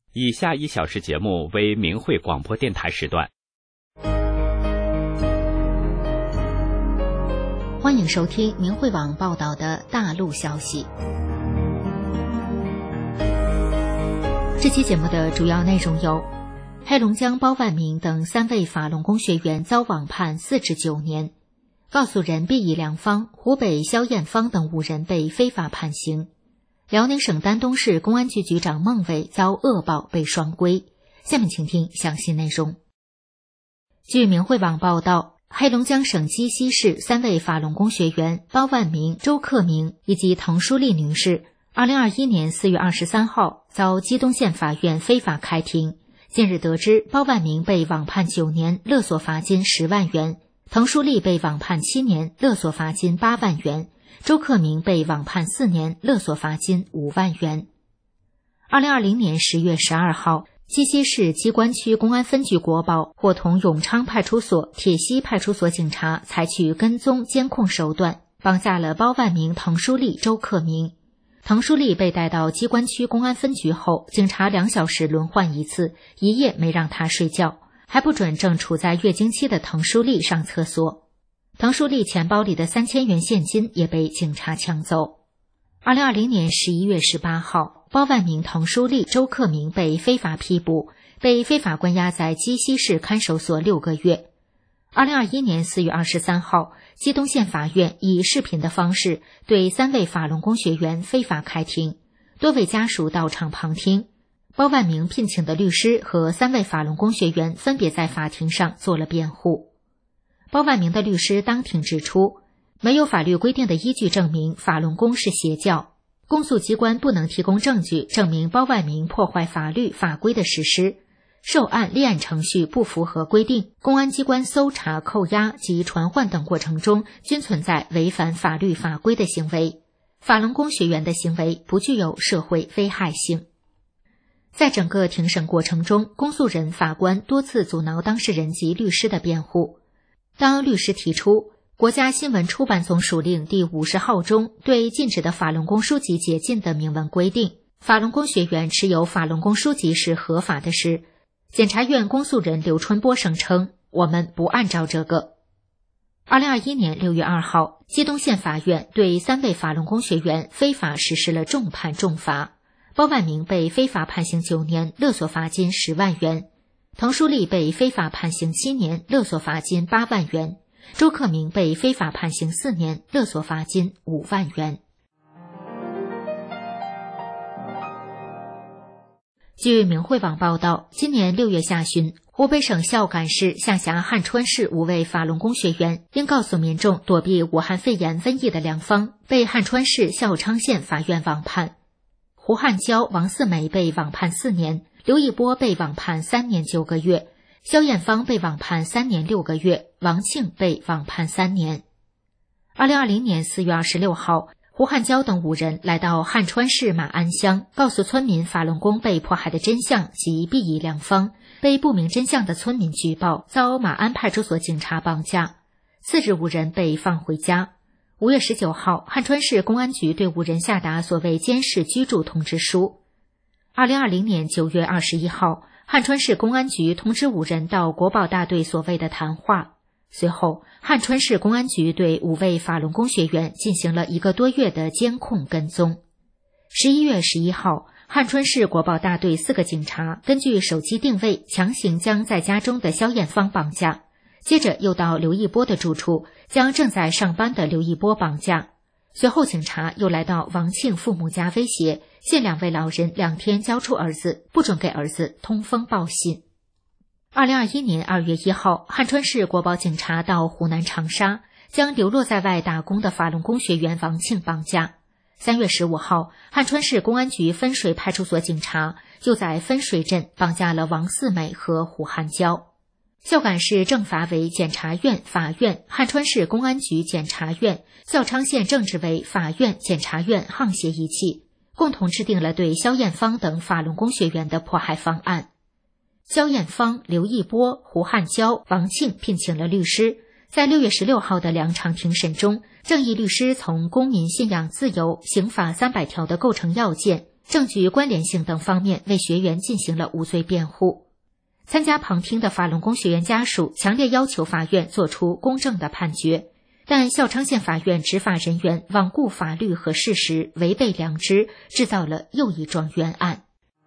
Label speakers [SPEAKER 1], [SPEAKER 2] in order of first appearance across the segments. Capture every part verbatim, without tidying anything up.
[SPEAKER 1] 以下一小时节目为明慧广播电台时段。
[SPEAKER 2] 欢迎收听明慧网报道的大陆消息。这期节目的主要内容有：黑龙江包万明等三位法轮功学员遭网判四至九年，告诉人毕以良方、湖北肖艳芳等五人被非法判刑；辽宁省丹东市公安局局长孟伟遭恶报被双规。下面请听详细内容。据明慧网报道，黑龙江省鸡西市三位法轮功学员包万明、周克明以及滕淑丽女士，二零二一年四月二十三号遭鸡东县法院非法开庭。近日得知，包万明被网判九年，勒索罚金十万元；滕淑丽被网判七年，勒索罚金八万元；周克明被网判四年，勒索罚金五万元。二零二零年十月十二号，鸡西市鸡冠区公安分局国保伙同永昌派出所、铁西派出所警察采取跟踪监控手段，绑架了包万明、滕淑丽、周克明。滕淑丽被带到鸡冠区公安分局后，警察两小时轮换一次，一夜没让她睡觉，还不准正处在月经期的滕淑丽上厕所。滕淑丽钱包里的三千元现金也被警察抢走。二零二零年十一月十八号，包万明、滕淑丽、周克明被非法批捕，被非法关押在鸡西市看守所六个月。二零二一年四月二十三号，鸡东县法院以视频的方式对三位法轮功学员非法开庭，多位家属到场旁听。包万明聘请的律师和三位法轮功学员分别在法庭上做了辩护。包万明的律师当庭指出，没有法律规定的依据证明法轮功是邪教，公诉机关不能提供证据证明包万明破坏法律法规的实施，受案立案程序不符合规定，公安机关搜查、扣押及传唤等过程中均存在违反法律法规的行为，法轮功学员的行为不具有社会危害性。在整个庭审过程中，公诉人、法官多次阻挠当事人及律师的辩护。当律师提出国家新闻出版总署令第五十号中对禁止的法轮功书籍解禁的明文规定，法轮功学员持有法轮功书籍是合法的时，检察院公诉人刘春波声称，我们不按照这个。二零二一年六月二号，鸡东县法院对三位法轮功学员非法实施了重判重罚，包万明被非法判刑九年，勒索罚金十万元；滕淑丽被非法判刑七年，勒索罚金八万元；周克明被非法判刑四年，勒索罚金五万元。据明慧网报道，今年六月下旬，湖北省孝感市下辖汉川市五位法轮功学员因告诉民众躲避武汉肺炎瘟疫的良方，被汉川市孝昌县法院网判。胡汉娇、王四美被网判四年，刘一波被网判三年九个月，肖艳芳被网判三年六个月，王庆被网判三年。二零二零年四月二十六号，胡汉娇等五人来到汉川市马鞍乡，告诉村民法轮功被迫害的真相及毕以良方，被不明真相的村民举报，遭马鞍派出所警察绑架。次日五人被放回家。五月十九号，汉川市公安局对五人下达所谓监视居住通知书。二零二零年九月二十一号，汉川市公安局通知五人到国保大队所谓的谈话。随后，汉川市公安局对五位法轮功学员进行了一个多月的监控跟踪。十一月十一号，汉川市国保大队四个警察根据手机定位，强行将在家中的肖艳芳绑架，接着又到刘一波的住处，将正在上班的刘一波绑架。随后，警察又来到王庆父母家威胁，限两位老人两天交出儿子，不准给儿子通风报信。二零二一年二月一号，汉川市国保警察到湖南长沙，将流落在外打工的法轮功学员王庆绑架。三月十五号，汉川市公安局分水派出所警察又在分水镇绑架了王四美和胡汉娇。孝感市政法委检察院、法院、汉川市公安局检察院、孝昌县政治委、法院、检察院沆瀣一气，共同制定了对肖艳芳等法轮功学员的迫害方案。肖艳芳、刘一波、胡汉娇、王庆聘请了律师，在六月十六号的两场庭审中，正义律师从公民信仰自由、刑法三百条的构成要件、 证据关联性等方面为学员进行了无罪辩护。参加旁听的法轮功学员家属强烈要求法院作出公正的判决，但孝昌县法院执法人员罔顾法律和事实，违背良知，制造了又一桩冤案。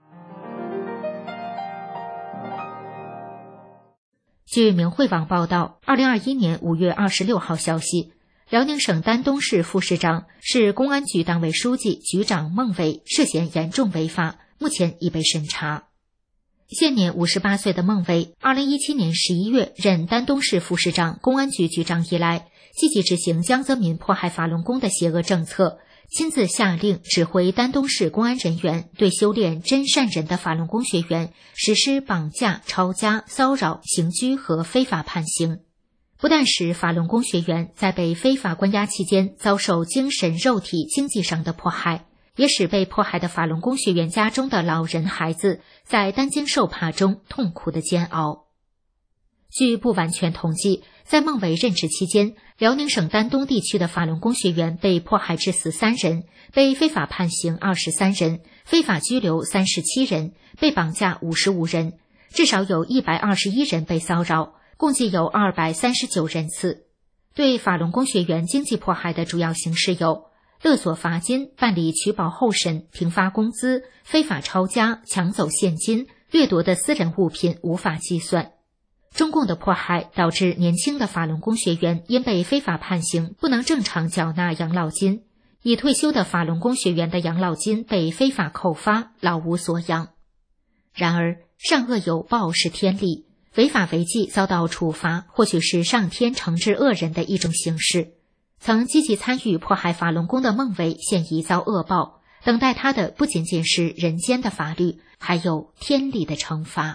[SPEAKER 2] 据明慧网报道，二零二一年五月二十六号消息，辽宁省丹东市副市长、市公安局党委书记、局长孟伟涉嫌严重违法，目前已被审查。现年五十八岁的孟伟，二零一七年十一月任丹东市副市长、公安局局长以来，积极执行江泽民迫害法轮功的邪恶政策，亲自下令指挥丹东市公安人员对修炼真善人的法轮功学员实施绑架、抄家、骚扰、刑拘和非法判刑。不但使法轮功学员在被非法关押期间遭受精神、肉体、经济上的迫害，也使被迫害的法轮功学员家中的老人、孩子在担惊受怕中痛苦的煎熬。据不完全统计，在孟伟任职期间，辽宁省丹东地区的法轮功学员被迫害致死三人，被非法判刑二十三人，非法拘留三十七人，被绑架五十五人，至少有一百二十一人被骚扰，共计有二百三十九人次。对法轮功学员经济迫害的主要形式有勒索罚金、办理取保候审、停发工资、非法抄家、抢走现金、掠夺的私人物品无法计算。中共的迫害导致年轻的法轮功学员因被非法判刑不能正常缴纳养老金，已退休的法轮功学员的养老金被非法扣发，老无所养。然而，善恶有报是天理，违法违纪遭到处罚，或许是上天惩治恶人的一种形式。曾积极参与迫害法轮功的孟伟现已遭恶报，等待他的不仅仅是人间的法律，还有天理的惩罚。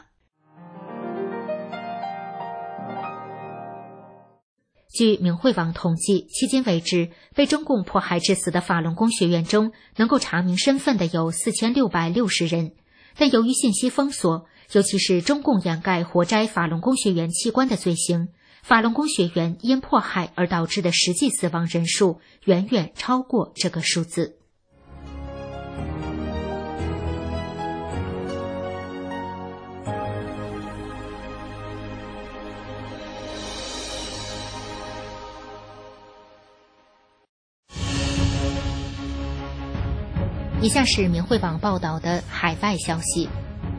[SPEAKER 2] 据明慧网统计，迄今为止，被中共迫害致死的法轮功学员中，能够查明身份的有四千六百六十人，但由于信息封锁，尤其是中共掩盖活摘法轮功学员器官的罪行，法轮功学员因迫害而导致的实际死亡人数远远超过这个数字。以下是明慧网报道的海外消息，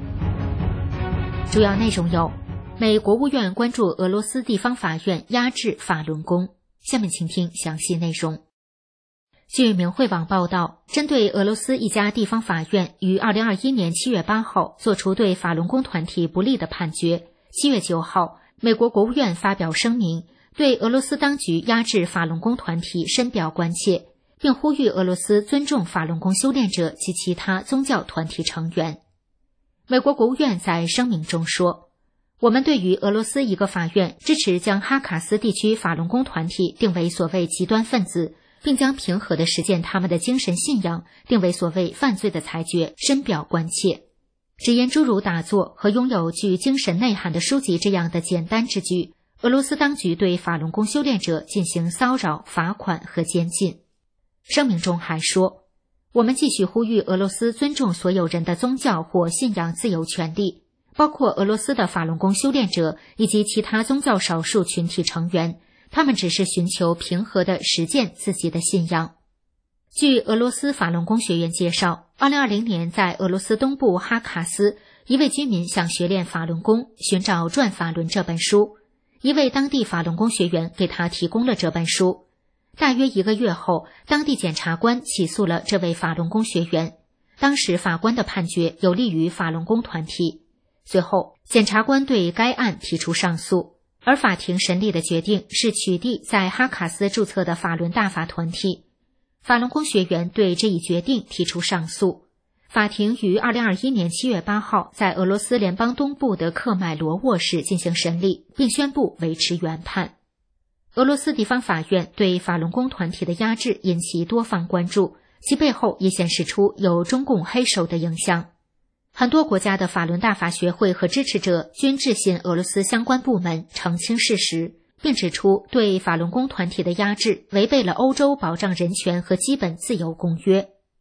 [SPEAKER 2] 主要内容有：美国务院关注俄罗斯地方法院压制法轮功。下面请听详细内容。据明慧网报道，针对俄罗斯一家地方法院于二零二一年七月八号作出对法轮功团体不利的判决，七月九号，美国国务院发表声明，对俄罗斯当局压制法轮功团体深表关切，并呼吁俄罗斯尊重法轮功修炼者及其他宗教团体成员。美国国务院在声明中说，我们对于俄罗斯一个法院支持将哈卡斯地区法轮功团体定为所谓极端分子，并将平和地实践他们的精神信仰定为所谓犯罪的裁决深表关切。只因诸如打坐和拥有具精神内涵的书籍这样的简单之举，俄罗斯当局对法轮功修炼者进行骚扰、罚款和监禁。声明中还说，我们继续呼吁俄罗斯尊重所有人的宗教或信仰自由权利，包括俄罗斯的法轮功修炼者以及其他宗教少数群体成员，他们只是寻求平和地实践自己的信仰。据俄罗斯法轮功学员介绍，二零二零年在俄罗斯东部哈卡斯，一位居民想学练法轮功，寻找《转法轮》这本书，一位当地法轮功学员给他提供了这本书。大约一个月后，当地检察官起诉了这位法轮功学员。当时法官的判决有利于法轮功团体。随后，检察官对该案提出上诉，而法庭审理的决定是取缔在哈卡斯注册的法轮大法团体。法轮功学员对这一决定提出上诉。法庭于二零二一年七月八号在俄罗斯联邦东部的克迈罗沃市进行审理，并宣布维持原判。俄罗斯地方法院对法轮功团体的压制引起多方关注，其背后也显示出有中共黑手的影响。很多国家的法轮大法学会和支持者均致信俄罗斯相关部门澄清事实，并指出对法轮功团体的压制违背了欧洲保障人权和基本自由公约。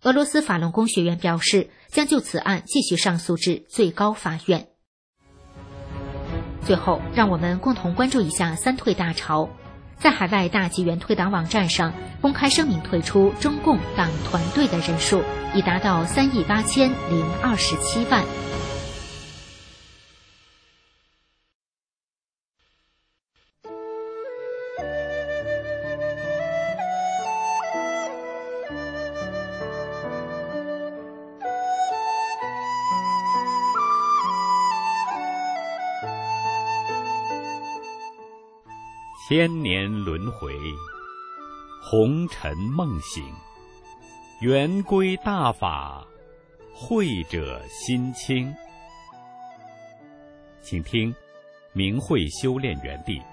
[SPEAKER 2] 俄罗斯法轮功学员表示，将就此案继续上诉至最高法院。最后，让我们共同关注一下三退大潮。在海外大纪元退党网站上公开声明退出中共党团队的人数已达到三亿八千零二十七万。
[SPEAKER 1] 千年轮回，红尘梦醒，圆归大法，慧者心清。请听明慧修炼园地。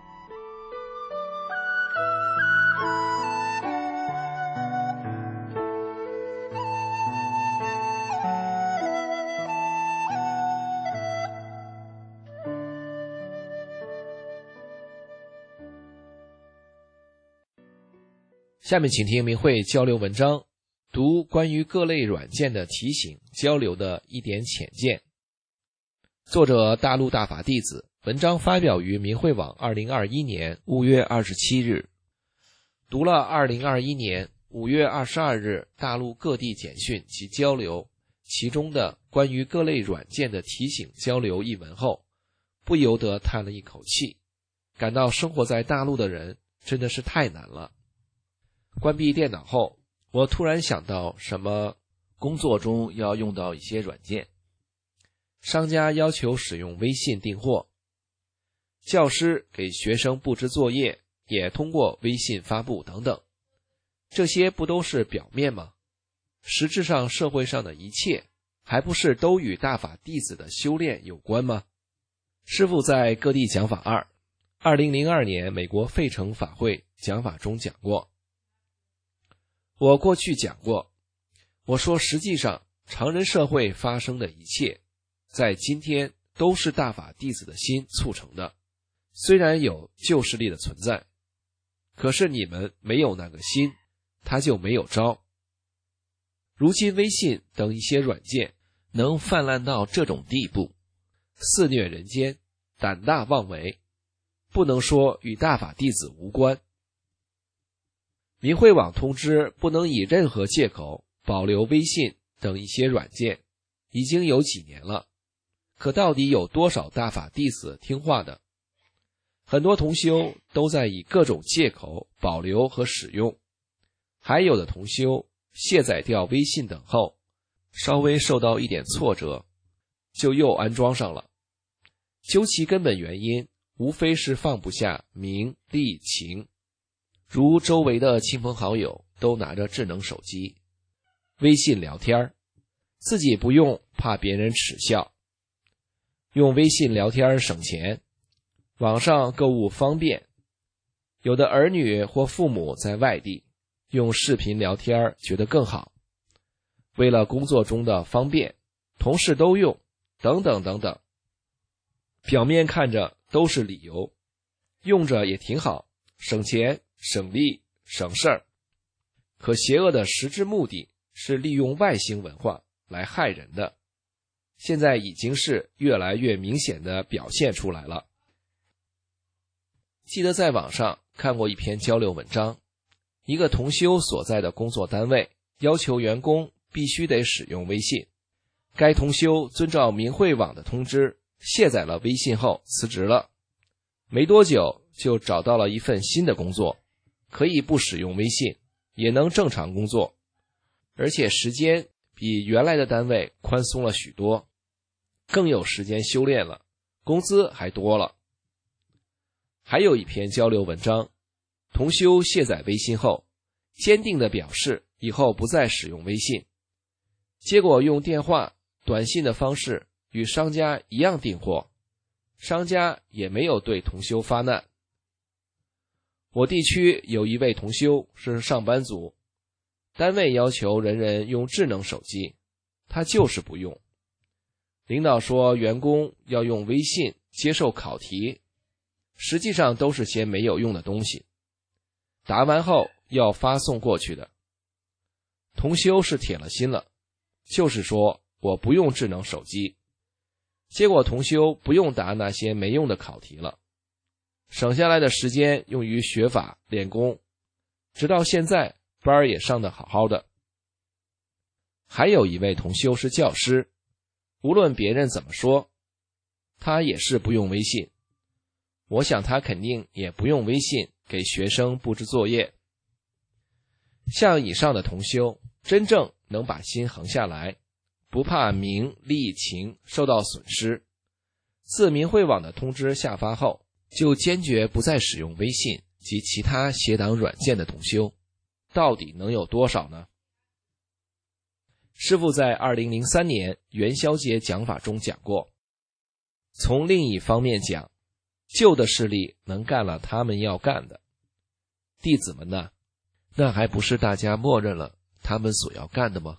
[SPEAKER 3] 下面请听明慧交流文章，读关于各类软件的提醒，交流的一点浅见。作者大陆大法弟子，文章发表于明慧网二零二一年五月二十七日。读了二零二一年五月二十二日大陆各地简讯及交流，其中的关于各类软件的提醒交流一文后，不由得叹了一口气，感到生活在大陆的人真的是太难了。关闭电脑后，我突然想到什么工作中要用到一些软件，商家要求使用微信订货，教师给学生布置作业也通过微信发布等等，这些不都是表面吗？实质上社会上的一切还不是都与大法弟子的修炼有关吗？师父在各地讲法二二零零二年美国费城法会讲法中讲过，我过去讲过，我说实际上常人社会发生的一切，在今天都是大法弟子的心促成的。虽然有旧势力的存在，可是你们没有那个心，它就没有招。如今微信等一些软件能泛滥到这种地步，肆虐人间，胆大妄为，不能说与大法弟子无关。明慧网通知不能以任何借口保留微信等一些软件，已经有几年了，可到底有多少大法弟子听话的？很多同修都在以各种借口保留和使用，还有的同修卸载掉微信等后，稍微受到一点挫折，就又安装上了。究其根本原因，无非是放不下名利情。如周围的亲朋好友都拿着智能手机，微信聊天，自己不用怕别人耻笑。用微信聊天省钱，网上购物方便。有的儿女或父母在外地，用视频聊天觉得更好。为了工作中的方便，同事都用，等等等等。表面看着都是理由，用着也挺好，省钱省力省事儿，可邪恶的实质目的是利用外星文化来害人的，现在已经是越来越明显的表现出来了。记得在网上看过一篇交流文章，一个同修所在的工作单位要求员工必须得使用微信，该同修遵照明慧网的通知卸载了微信后辞职了，没多久就找到了一份新的工作，可以不使用微信，也能正常工作，而且时间比原来的单位宽松了许多，更有时间修炼了，工资还多了。还有一篇交流文章，同修卸载微信后，坚定地表示以后不再使用微信，结果用电话、短信的方式与商家一样订货，商家也没有对同修发难。我地区有一位同修是上班族，单位要求人人用智能手机，他就是不用。领导说员工要用微信接受考题，实际上都是些没有用的东西，答完后要发送过去的。 同修是铁了心了，就是说我不用智能手机。结果同修不用答那些没用的考题了，省下来的时间用于学法练功，直到现在班儿也上得好好的。还有一位同修是教师，无论别人怎么说，他也是不用微信。我想他肯定也不用微信给学生布置作业。像以上的同修，真正能把心横下来，不怕名利情受到损失，自明慧网的通知下发后，就坚决不再使用微信及其他写档软件的同修，到底能有多少呢？师父在二零零三年元宵节讲法中讲过，从另一方面讲，旧的势力能干了他们要干的，弟子们呢，那还不是大家默认了他们所要干的吗？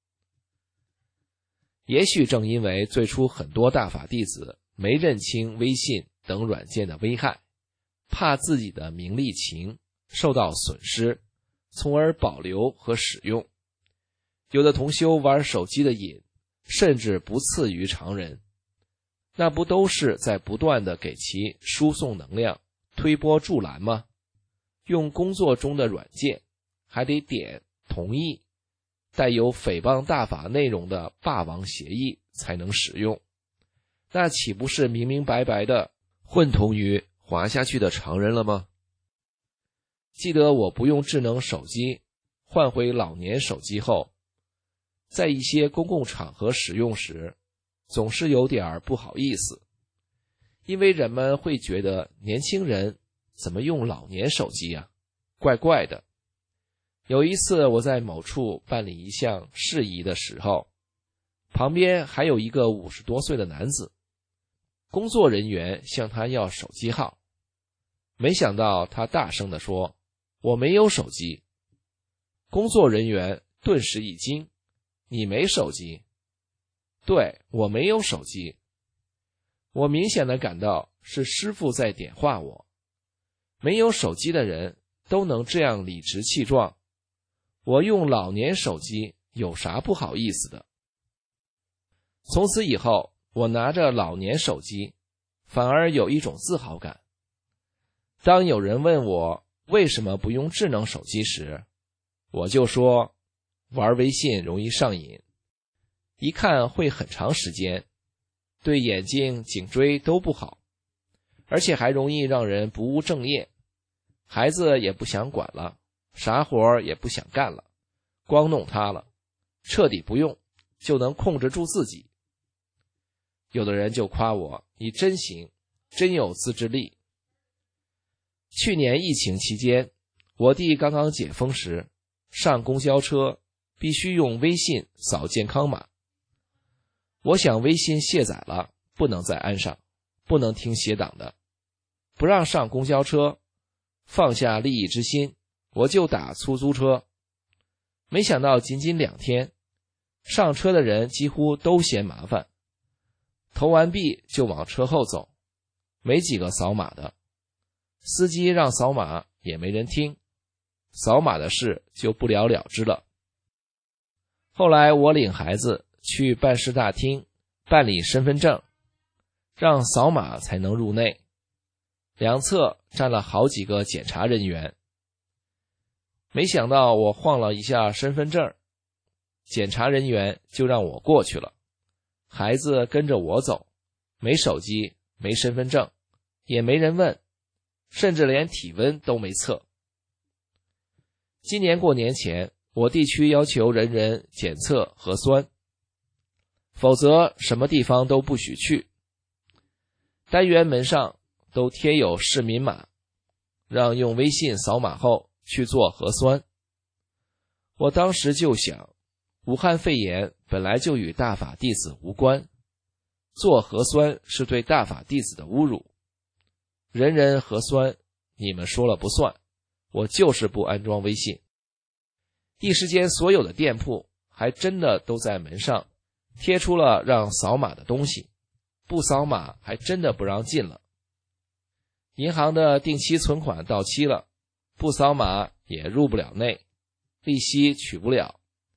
[SPEAKER 3] 也许正因为最初很多大法弟子没认清微信等软件的危害，怕自己的名利情受到损失，从而保留和使用。有的同修玩手机的瘾甚至不次于常人，那不都是在不断地给其输送能量，推波助澜吗？用工作中的软件还得点同意带有诽谤大法内容的霸王协议才能使用，那岂不是明明白白的混同于滑下去的常人了吗？记得我不用智能手机，换回老年手机后，在一些公共场合使用时，总是有点不好意思，因为人们会觉得年轻人怎么用老年手机啊，怪怪的。有一次我在某处办理一项事宜的时候，旁边还有一个五十多岁的男子，工作人员向他要手机号，没想到他大声地说，我没有手机。工作人员顿时一惊，你没手机？对，我没有手机。我明显地感到是师父在点化我，没有手机的人都能这样理直气壮，我用老年手机有啥不好意思的？从此以后，我拿着老年手机，反而有一种自豪感。当有人问我为什么不用智能手机时，我就说，玩微信容易上瘾，一看会很长时间，对眼睛、颈椎都不好，而且还容易让人不务正业，孩子也不想管了，啥活也不想干了，光弄它了，彻底不用就能控制住自己。有的人就夸我，你真行，真有自制力。去年疫情期间，我弟刚刚解封时，上公交车必须用微信扫健康码。我想微信卸载了，不能再安上，不能听写档的，不让上公交车，放下利益之心，我就打出租车。没想到仅仅两天，上车的人几乎都嫌麻烦，投完币就往车后走，没几个扫码的，司机让扫码也没人听，扫码的事就不了了之了。后来我领孩子去办事大厅办理身份证，让扫码才能入内，两侧站了好几个检查人员。没想到我晃了一下身份证，检查人员就让我过去了，孩子跟着我走，没手机，没身份证，也没人问，甚至连体温都没测。今年过年前，我地区要求人人检测核酸，否则什么地方都不许去。单元门上都贴有市民码，让用微信扫码后去做核酸。我当时就想，武汉肺炎本来就与大法弟子无关，做核酸是对大法弟子的侮辱。人人核酸，你们说了不算，我就是不安装微信。一时间所有的店铺还真的都在门上贴出了让扫码的东西，不扫码还真的不让进了。银行的定期存款到期了，不扫码也入不了内，利息取不了，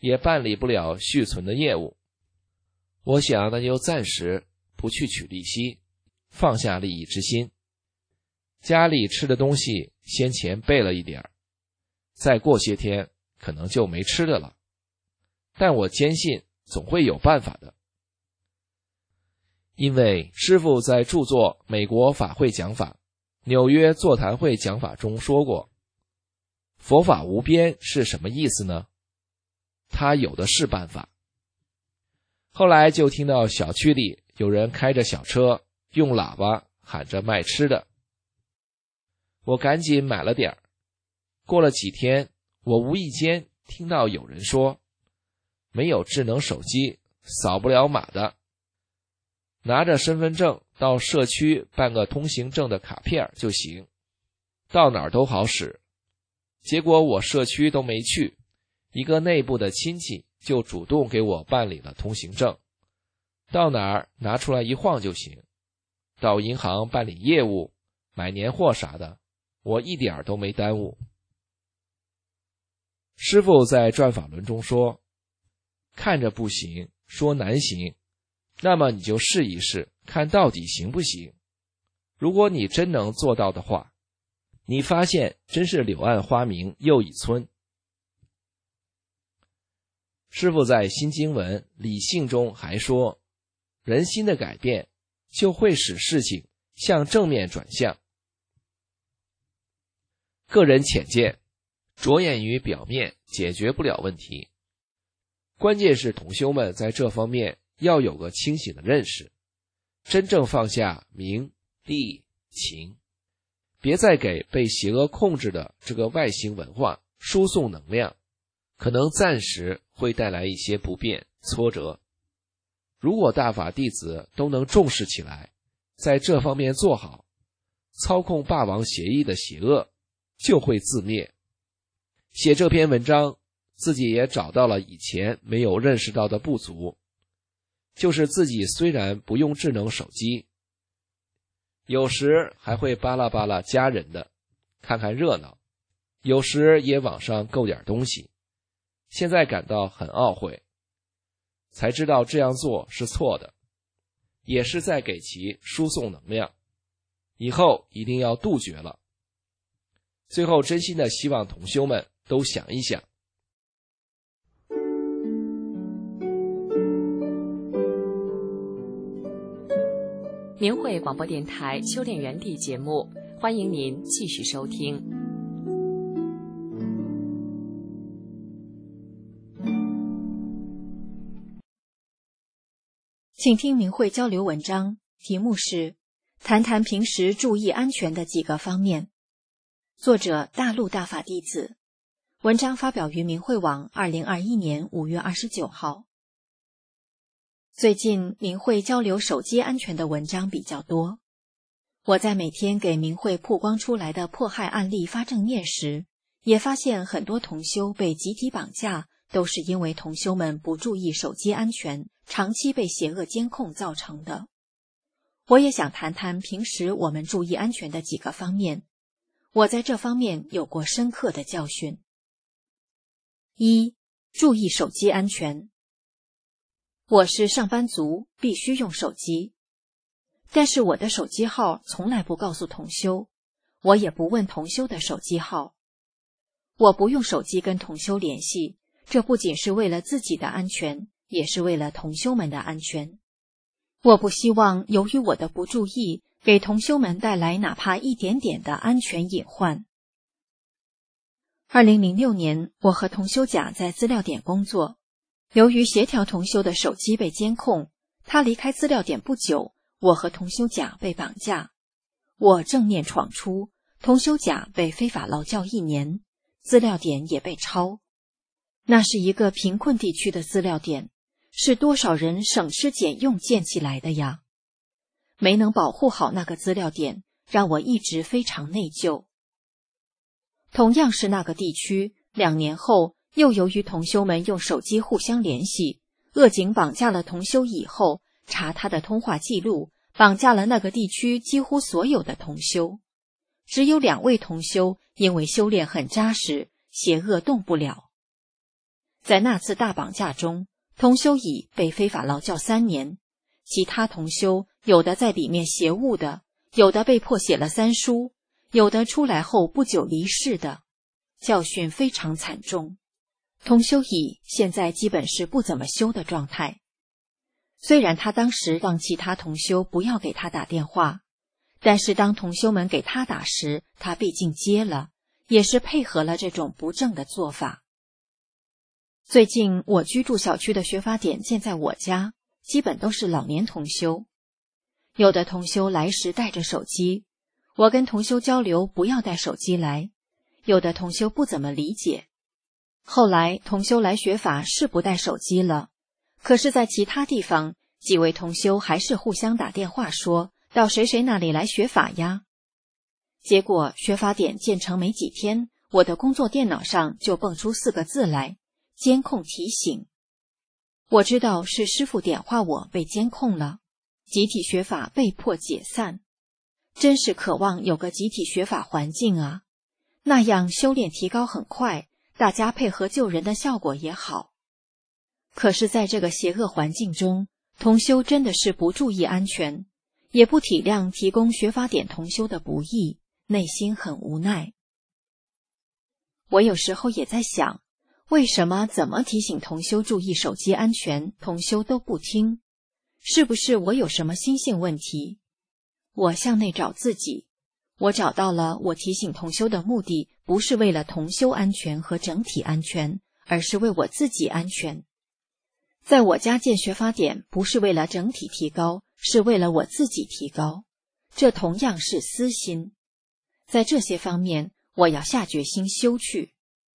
[SPEAKER 3] 也办理不了续存的业务。我想那就暂时不去取利息，放下利益之心。家里吃的东西先前备了一点，再过些天可能就没吃的了，但我坚信总会有办法的。因为师父在著作《美国法会讲法》、纽约座谈会讲法中说过，佛法无边是什么意思呢？他有的是办法。后来就听到小区里有人开着小车，用喇叭喊着卖吃的。我赶紧买了点儿。过了几天，我无意间听到有人说，没有智能手机扫不了码的，拿着身份证到社区办个通行证的卡片就行，到哪儿都好使。结果我社区都没去，一个内部的亲戚就主动给我办理了通行证，到哪儿拿出来一晃就行。到银行办理业务、买年货啥的，我一点都没耽误。师父在转法轮中说，看着不行，说难行，那么你就试一试，看到底行不行。如果你真能做到的话，你发现真是柳暗花明又一村。师父在新经文理性中还说，人心的改变就会使事情向正面转向。个人浅见，着眼于表面解决不了问题，关键是同修们在这方面要有个清醒的认识，真正放下名利情，别再给被邪恶控制的这个外形文化输送能量，可能暂时会带来一些不便挫折。如果大法弟子都能重视起来，在这方面做好，操控霸王协议的邪恶就会自灭。写这篇文章，自己也找到了以前没有认识到的不足，就是自己虽然不用智能手机，有时还会巴拉巴拉家人的，看看热闹，有时也网上购点东西，现在感到很懊悔，才知道这样做是错的，也是在给其输送能量，以后一定要杜绝了。最后真心的希望同修们都想一想。
[SPEAKER 4] 明慧广播电台修炼园地节目，欢迎您继续收听。
[SPEAKER 2] 请听明慧交流文章，题目是谈谈平时注意安全的几个方面。作者大陆大法弟子，文章发表于明慧网二零二一年五月二十九号。最近明慧交流手机安全的文章比较多，我在每天给明慧曝光出来的迫害案例发正念时，也发现很多同修被集体绑架，都是因为同修们不注意手机安全，长期被邪恶监控造成的。我也想谈谈平时我们注意安全的几个方面，我在这方面有过深刻的教训。一、注意手机安全。我是上班族，必须用手机，但是我的手机号从来不告诉同修，我也不问同修的手机号。我不用手机跟同修联系，这不仅是为了自己的安全，也是为了同修们的安全。我不希望由于我的不注意，给同修们带来哪怕一点点的安全隐患。二零零六年，我和同修甲在资料点工作，由于协调同修的手机被监控，他离开资料点不久，我和同修甲被绑架。我正念闯出，同修甲被非法劳教一年，资料点也被抄。那是一个贫困地区的资料点，是多少人省吃俭用建起来的呀！没能保护好那个资料点，让我一直非常内疚。同样是那个地区，两年后又由于同修们用手机互相联系，恶警绑架了同修以后，查他的通话记录，绑架了那个地区几乎所有的同修。只有两位同修因为修炼很扎实，邪恶动不了。
[SPEAKER 5] 在那次大绑架中，同修乙被非法劳教三年，其他同修有的在里面邪物的，有的被迫写了三书，有的出来后不久离世的，教训非常惨重。同修乙现在基本是不怎么修的状态。虽然他当时让其他同修不要给他打电话，但是当同修们给他打时，他毕竟接了，也是配合了这种不正的做法。最近我居住小区的学法点建在我家，基本都是老年同修。有的同修来时带着手机，我跟同修交流不要带手机来，有的同修不怎么理解。后来同修来学法是不带手机了，可是在其他地方，几位同修还是互相打电话说到谁谁那里来学法呀。结果学法点建成没几天，我的工作电脑上就蹦出四个字来：监控提醒。我知道是师父点化我被监控了，集体学法被迫解散。真是渴望有个集体学法环境啊，那样修炼提高很快，大家配合救人的效果也好。可是在这个邪恶环境中，同修真的是不注意安全，也不体谅提供学法点同修的不易，内心很无奈。我有时候也在想，为什么怎么提醒同修注意手机安全，同修都不听？是不是我有什么心性问题？我向内找自己，我找到了我提醒同修的目的，不是为了同修安全和整体安全，而是为我自己安全。在我家建学法点不是为了整体提高，是为了我自己提高，这同样是私心。在这些方面，我要下决心修去。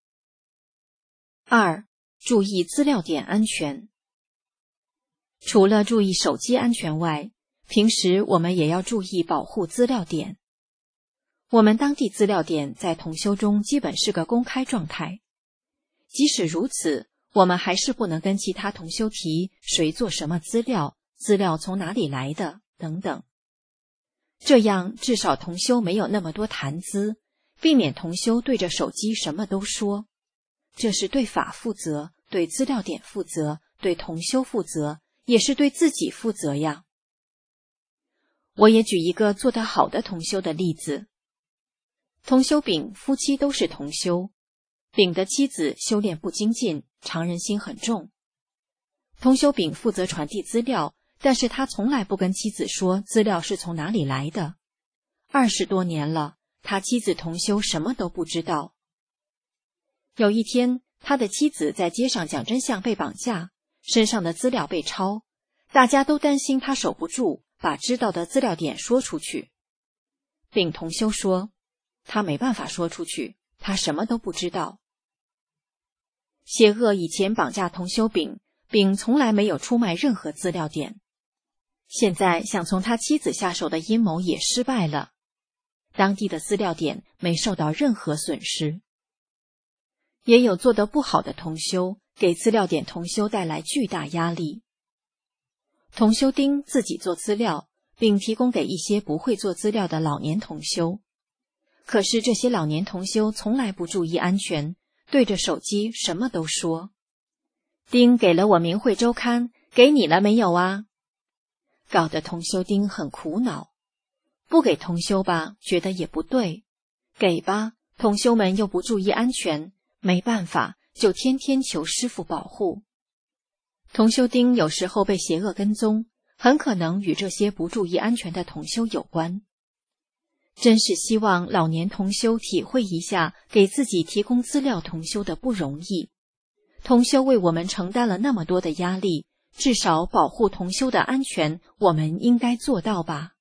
[SPEAKER 5] 二、注意资料点安全。除了注意手机安全外，平时我们也要注意保护资料点。我们当地资料点在同修中基本是个公开状态，即使如此，我们还是不能跟其他同修提谁做什么资料，资料从哪里来的等等。这样至少同修没有那么多谈资，避免同修对着手机什么都说。这是对法负责，对资料点负责，对同修负责，也是对自己负责呀。我也举一个做得好的同修的例子。同修丙夫妻都是同修，丙的妻子修炼不精进，常人心很重。同修丙负责传递资料，但是他从来不跟妻子说资料是从哪里来的。二十多年了，他妻子同修什么都不知道。有一天，他的妻子在街上讲真相被绑架，身上的资料被抄，大家都担心他守不住，把知道的资料点说出去。丙同修说，他没办法说出去，他什么都不知道。邪恶以前绑架同修丙，丙从来没有出卖任何资料点。现在想从他妻子下手的阴谋也失败了，当地的资料点没受到任何损失。也有做得不好的同修，给资料点同修带来巨大压力。同修丁自己做资料，并提供给一些不会做资料的老年同修。可是这些老年同修从来不注意安全，对着手机什么都说。丁给了我明慧周刊，给你了没有啊？搞得同修丁很苦恼。不给同修吧，觉得也不对；给吧，同修们又不注意安全，没办法，就天天求师父保护。同修丁有时候被邪恶跟踪，很可能与这些不注意安全的同修有关。真是希望老年同修体会一下给自己提供资料同修的不容易。同修为我们承担了那么多的压力，至少保护同修的安全，我们应该做到吧。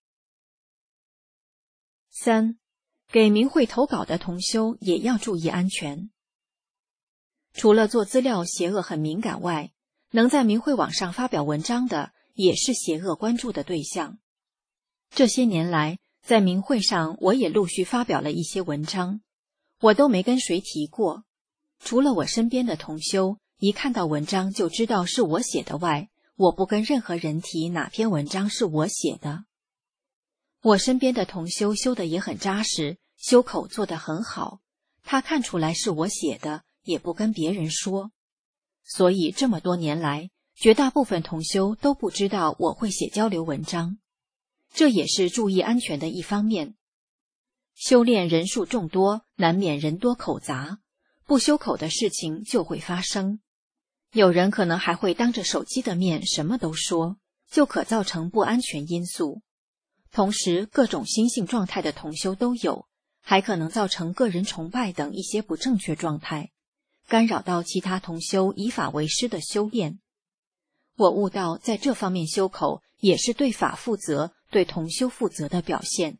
[SPEAKER 5] 三、给明慧投稿的同修也要注意安全。除了做资料邪恶很敏感外，能在明慧网上发表文章的也是邪恶关注的对象。这些年来，在明慧上我也陆续发表了一些文章，我都没跟谁提过。除了我身边的同修，一看到文章就知道是我写的外，我不跟任何人提哪篇文章是我写的。我身边的同修修得也很扎实，修口做得很好，他看出来是我写的，也不跟别人说。 所以这么多年来，绝大部分同修都不知道我会写交流文章，这也是注意安全的一方面。修炼人数众多，难免人多口杂，不修口的事情就会发生。有人可能还会当着手机的面什么都说，就可造成不安全因素。同时，各种心性状态的同修都有，还可能造成个人崇拜等一些不正确状态，干扰到其他同修以法为师的修炼。我悟到，在这方面修口也是对法负责、对同修负责的表现。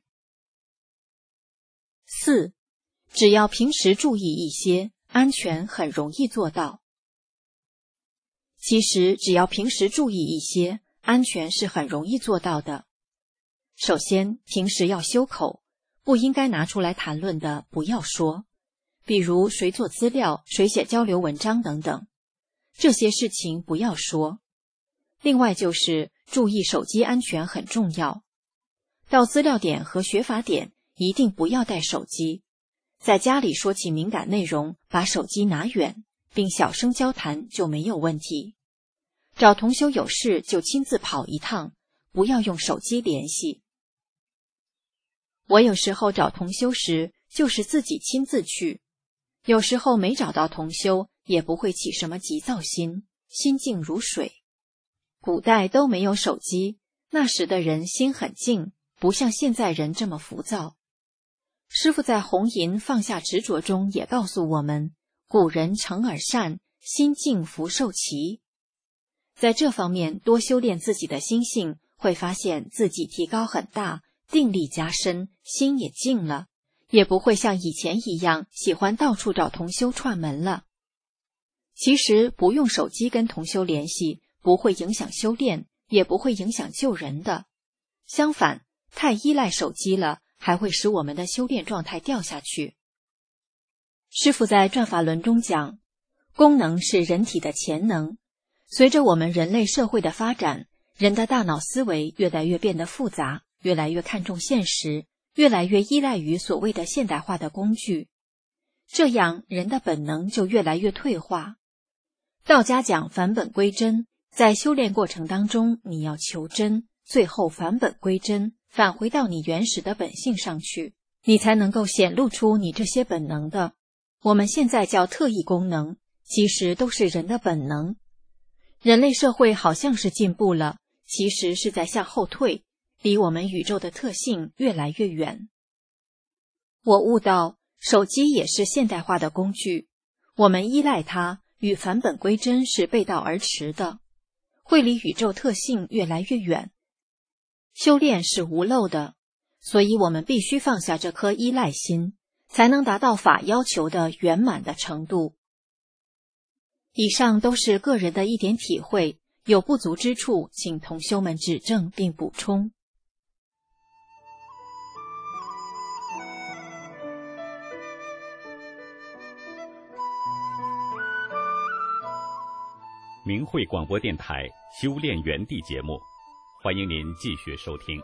[SPEAKER 5] 四，只要平时注意一些，安全很容易做到。其实，只要平时注意一些，安全是很容易做到的。首先，平时要修口，不应该拿出来谈论的不要说，比如谁做资料、谁写交流文章等等，这些事情不要说。另外就是注意手机安全很重要，到资料点和学法点一定不要带手机，在家里说起敏感内容，把手机拿远，并小声交谈就没有问题。找同修有事就亲自跑一趟，不要用手机联系。我有时候找同修时就是自己亲自去，有时候没找到同修也不会起什么急躁心，心静如水。古代都没有手机，那时的人心很静，不像现在人这么浮躁。师父在红银放下执着中也告诉我们，古人诚而善，心静福寿齐。在这方面多修炼自己的心性，会发现自己提高很大，定力加深，心也静了，也不会像以前一样喜欢到处找同修串门了。其实不用手机跟同修联系，不会影响修炼，也不会影响救人的。相反，太依赖手机了，还会使我们的修炼状态掉下去。师父在转法轮中讲，功能是人体的潜能。随着我们人类社会的发展，人的大脑思维越来越变得复杂，越来越看重现实，越来越依赖于所谓的现代化的工具，这样人的本能就越来越退化。道家讲返本归真，在修炼过程当中，你要求真，最后返本归真，返回到你原始的本性上去，你才能够显露出你这些本能的。我们现在叫特异功能，其实都是人的本能。人类社会好像是进步了，其实是在向后退，离我们宇宙的特性越来越远。我悟到，手机也是现代化的工具，我们依赖它，与返本归真是背道而驰的，会离宇宙特性越来越远。修炼是无漏的，所以我们必须放下这颗依赖心，才能达到法要求的圆满的程度。以上都是个人的一点体会，有不足之处，请同修们指正并补充。
[SPEAKER 1] 明慧广播电台修炼园地节目，欢迎您继续收听。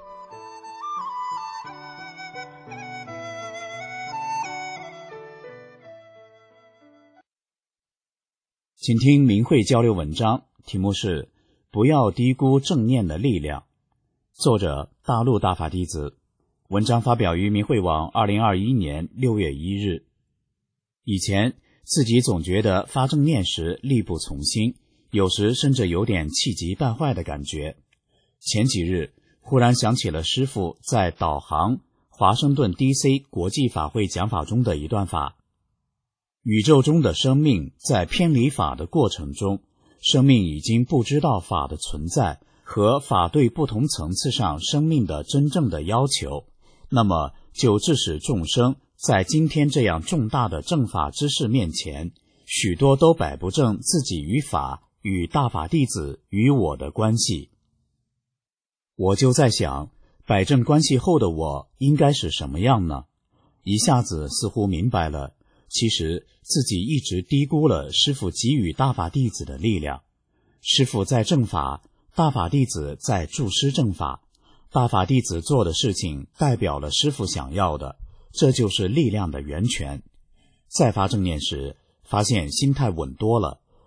[SPEAKER 6] 请听明慧交流文章，题目是不要低估正念的力量，作者大陆大法弟子，文章发表于明慧网二零二一年六月一日。以前自己总觉得发正念时力不从心，有时甚至有点气急败坏的感觉。前几日忽然想起了师父在导航华盛顿 D C 国际法会讲法中的一段法，宇宙中的生命在偏离法的过程中，生命已经不知道法的存在和法对不同层次上生命的真正的要求，那么就致使众生在今天这样重大的正法之事面前，许多都摆不正自己与法与大法弟子与我的关系。我就在想，摆正关系后的我应该是什么样呢？一下子似乎明白了，其实自己一直低估了师父给予大法弟子的力量。师父在正法，大法弟子在助师正法，大法弟子做的事情代表了师父想要的，这就是力量的源泉。在发正念时，发现心态稳多了，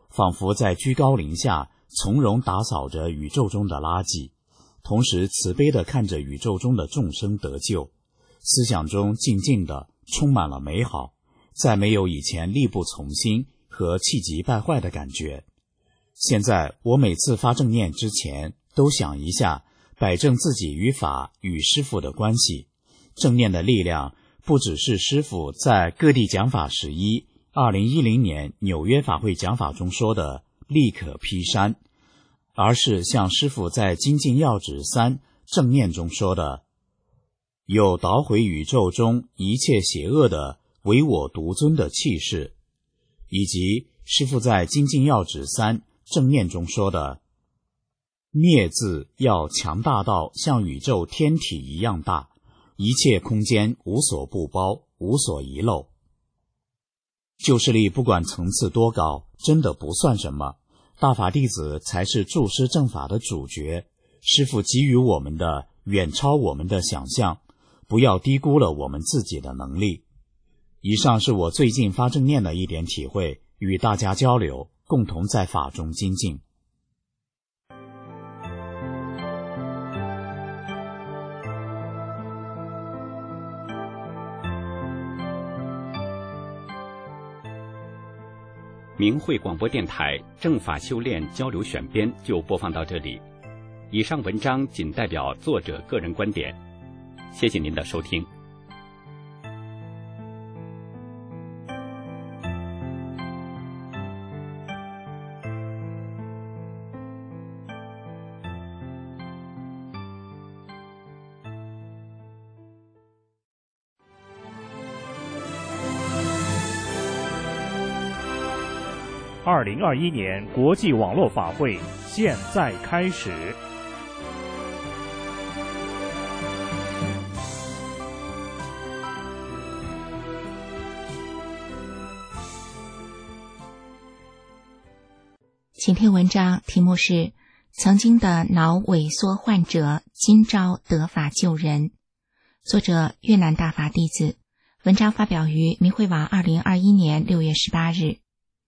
[SPEAKER 6] 仿佛在居高临下从容打扫着宇宙中的垃圾，同时慈悲地看着宇宙中的众生得救，思想中静静地充满了美好，再没有以前力不从心和气急败坏的感觉。现在我每次发正念之前都想一下，摆正自己与法与师父的关系。正念的力量不只是师父在各地讲法十一二零一零年纽约法会讲法中说的力可劈山，而是像师父在精进要旨三正念中说的，有捣毁宇宙中一切邪恶的唯我独尊的气势，以及师父在精进要旨三正念中说的，灭字要强大到像宇宙天体一样大，一切空间无所不包，无所遗漏。救世力不管层次多高，真的不算什么，大法弟子才是注师正法的主角。师父给予我们的远超我们的想象，不要低估了我们自己的能力。以上是我最近发正念的一点体会，与大家交流，共同在法中精进。
[SPEAKER 1] 明慧广播电台正法修炼交流选编就播放到这里，以上文章仅代表作者个人观点，谢谢您的收听。
[SPEAKER 7] 二零二一年国际网络法会现在开始。
[SPEAKER 2] 请听文章，题目是曾经的脑萎缩患者今朝得法救人，作者越南大法弟子，文章发表于明慧网二零二一年六月十八日。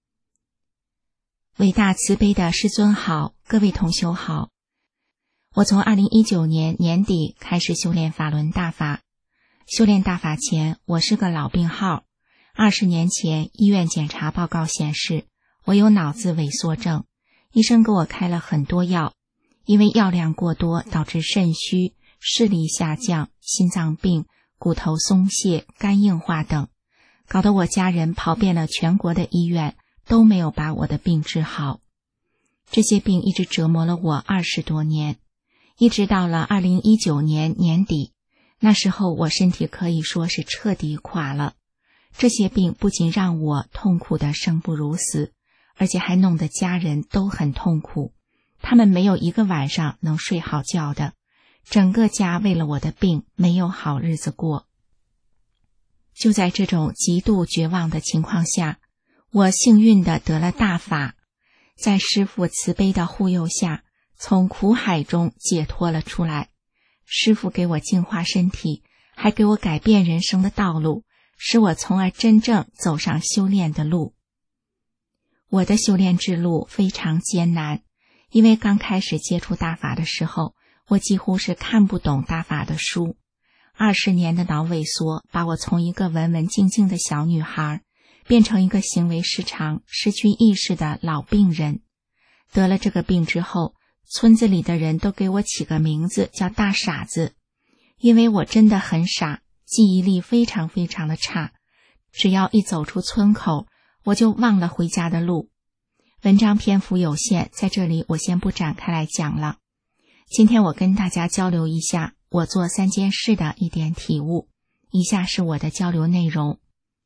[SPEAKER 2] 伟大慈悲的师尊好，各位同修好。我从二零一九年年底开始修炼法轮大法。修炼大法前，我是个老病号。二十年前，医院检查报告显示我有脑子萎缩症，医生给我开了很多药，因为药量过多导致肾虚、视力下降、心脏病、骨头松懈、肝硬化等，搞得我家人跑遍了全国的医院，都没有把我的病治好。这些病一直折磨了我二十多年，一直到了二零一九年年底，那时候我身体可以说是彻底垮了。这些病不仅让我痛苦的生不如死，而且还弄得家人都很痛苦，他们没有一个晚上能睡好觉的，整个家为了我的病没有好日子过。就在这种极度绝望的情况下，我幸运地得了大法，在师父慈悲的护佑下，从苦海中解脱了出来。师父给我净化身体，还给我改变人生的道路，使我从而真正走上修炼的路。我的修炼之路非常艰难，因为刚开始接触大法的时候，我几乎是看不懂大法的书。二十年的脑萎缩把我从一个文文静静的小女孩变成一个行为失常、失去意识的老病人。得了这个病之后，村子里的人都给我起个名字叫大傻子，因为我真的很傻，记忆力非常非常的差，只要一走出村口，我就忘了回家的路。文章篇幅有限，在这里我先不展开来讲了。今天我跟大家交流一下我做三件事的一点体悟，以下是我的交流内容。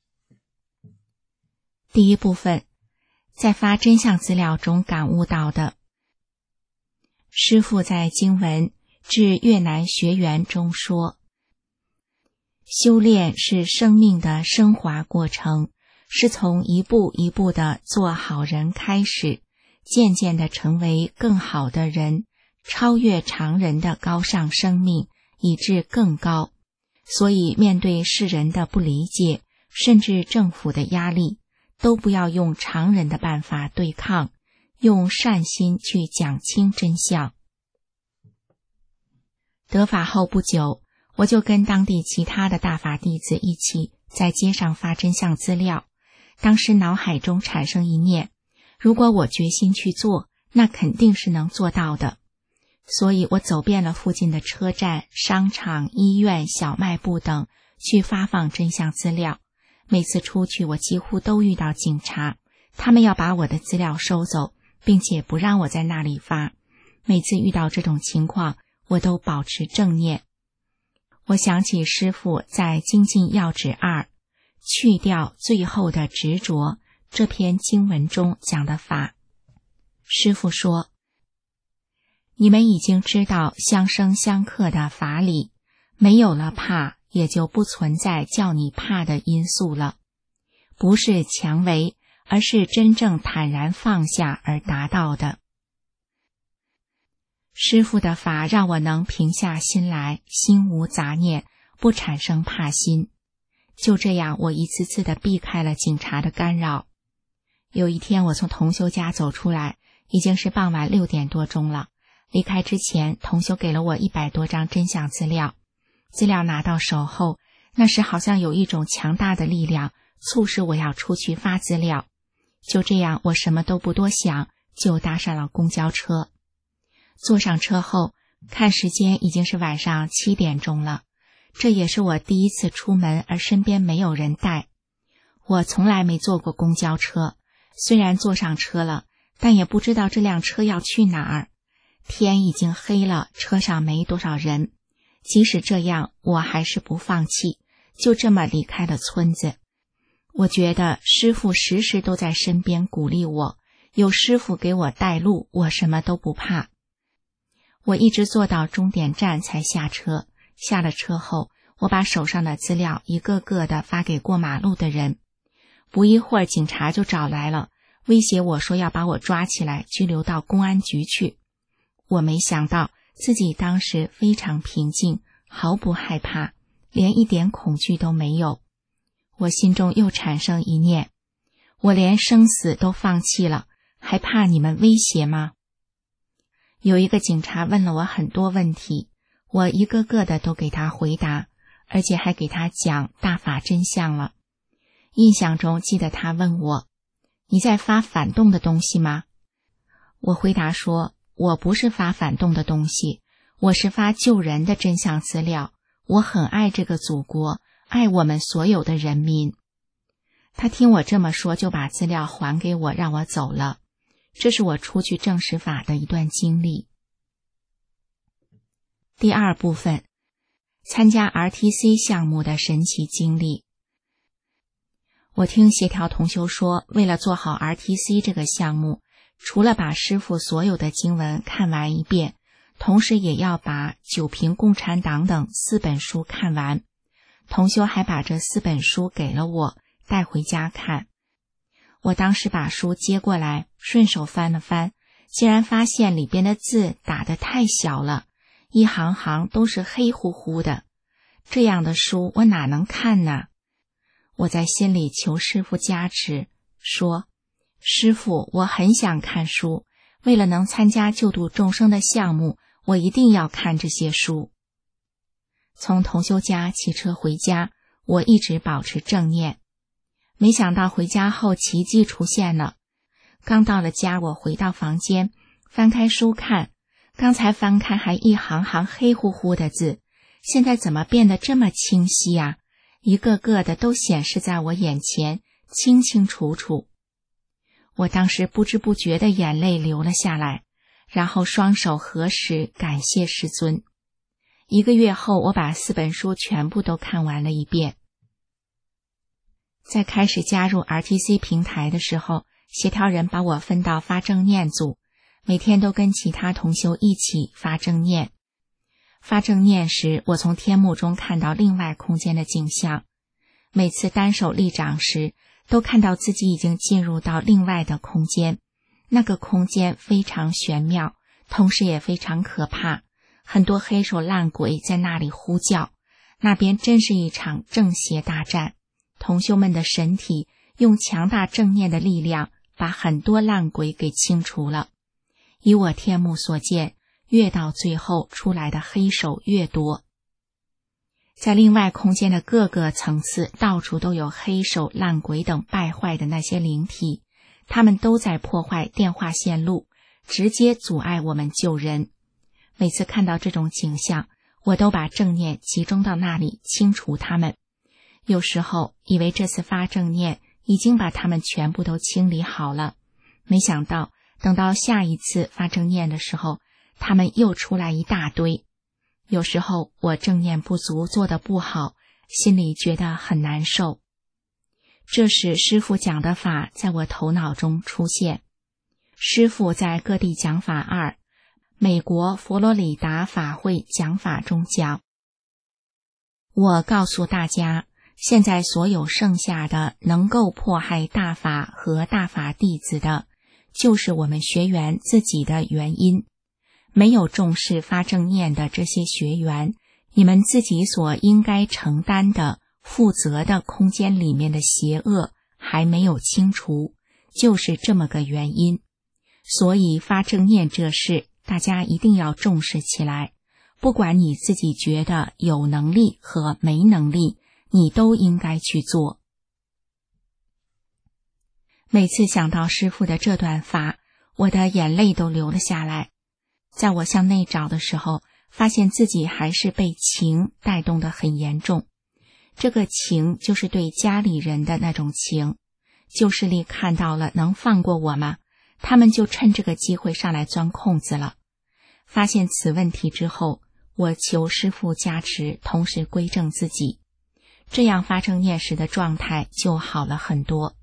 [SPEAKER 2] 第一部分，在发真相资料中感悟到的。师父在经文致越南学员中说，修炼是生命的升华过程，是从一步一步的做好人开始，渐渐的成为更好的人，超越常人的高尚生命，以致更高。所以面对世人的不理解，甚至政府的压力，
[SPEAKER 8] 都不要用常人的办法对抗，用善心去讲清真相。得法后不久，我就跟当地其他的大法弟子一起在街上发真相资料。当时脑海中产生一念，如果我决心去做，那肯定是能做到的。所以我走遍了附近的车站、商场、医院、小卖部等，去发放真相资料。每次出去，我几乎都遇到警察，他们要把我的资料收走，并且不让我在那里发。每次遇到这种情况，我都保持正念。我想起师父在《精进要旨二去掉最后的执着》这篇经文中讲的法。师父说，你们已经知道相生相克的法理，没有了怕，也就不存在叫你怕的因素了。不是强为，而是真正坦然放下而达到的。师父的法让我能平下心来，心无杂念，不产生怕心。就这样，我一次次地避开了警察的干扰。有一天，我从同修家走出来，已经是傍晚六点多钟了。离开之前，同修给了我一百多张真相资料。资料拿到手后，那时好像有一种强大的力量促使我要出去发资料。就这样，我什么都不多想，就搭上了公交车。坐上车后，看时间已经是晚上七点钟了。这也是我第一次出门，而身边没有人带。我从来没坐过公交车，虽然坐上车了，但也不知道这辆车要去哪儿。天已经黑了，车上没多少人。即使这样，我还是不放弃，就这么离开了村子。我觉得师父时时都在身边鼓励我，有师父给我带路，我什么都不怕。我一直坐到终点站才下车。下了车后，我把手上的资料一个个的发给过马路的人。不一会儿，警察就找来了，威胁我说要把我抓起来，拘留到公安局去。我没想到自己当时非常平静，毫不害怕，连一点恐惧都没有。我心中又产生一念，我连生死都放弃了，还怕你们威胁吗？有一个警察问了我很多问题，我一个个的都给他回答，而且还给他讲大法真相了。印象中记得他问我，你在发反动的东西吗？我回答说，我不是发反动的东西，我是发救人的真相资料。我很爱这个祖国，爱我们所有的人民。他听我这么说，就把资料还给我，让我走了。这是我出去证实法的一段经历。第二部分，参加 R T C 项目的神奇经历。我听协调同修说，为了做好 R T C 这个项目，除了把师父所有的经文看完一遍，同时也要把《九评共产党》等四本书看完。同修还把这四本书给了我，带回家看。我当时把书接过来，顺手翻了翻，竟然发现里边的字打得太小了，一行行都是黑乎乎的。这样的书我哪能看呢？我在心里求师父加持，说，师父，我很想看书，为了能参加救度众生的项目，我一定要看这些书。从同修家骑车回家，我一直保持正念。没想到回家后奇迹出现了。刚到了家，我回到房间，翻开书看，刚才翻开还一行行黑乎乎的字，现在怎么变得这么清晰啊？一个个的都显示在我眼前，清清楚楚。我当时不知不觉的眼泪流了下来，然后双手合十，感谢师尊。一个月后，我把四本书全部都看完了一遍。在开始加入 R T C 平台的时候，协调人把我分到发正念组，每天都跟其他同修一起发正念。发正念时，我从天幕中看到另外空间的景象。每次单手立掌时，都看到自己已经进入到另外的空间。那个空间非常玄妙，同时也非常可怕。很多黑手烂鬼在那里呼叫，那边真是一场正邪大战。同修们的神体用强大正念的力量把很多烂鬼给清除了。以我天目所见，越到最后出来的黑手越多。在另外空间的各个层次，到处都有黑手、烂鬼等败坏的那些灵体，他们都在破坏电话线路，直接阻碍我们救人。每次看到这种景象，我都把正念集中到那里，清除他们。有时候以为这次发正念已经把他们全部都清理好了，没想到等到下一次发正念的时候，他们又出来一大堆。有时候我正念不足，做得不好，心里觉得很难受。这时师父讲的法在我头脑中出现。师父在各地讲法二美国佛罗里达法会讲法中讲，我告诉大家，现在所有剩下的能够迫害大法和大法弟子的，就是我们学员自己的原因。没有重视发正念的这些学员，你们自己所应该承担的负责的空间里面的邪恶还没有清除，就是这么个原因。所以发正念这事大家一定要重视起来，不管你自己觉得有能力和没能力，你都应该去做。每次想到师父的这段法，我的眼泪都流了下来。在我向内找的时候，发现自己还是被情带动得很严重。这个情就是对家里人的那种情，旧势力看到了能放过我吗？他们就趁这个机会上来钻空子了。发现此问题之后，我求师父加持，同时归正自己，这样发正念时的状态就好了很多。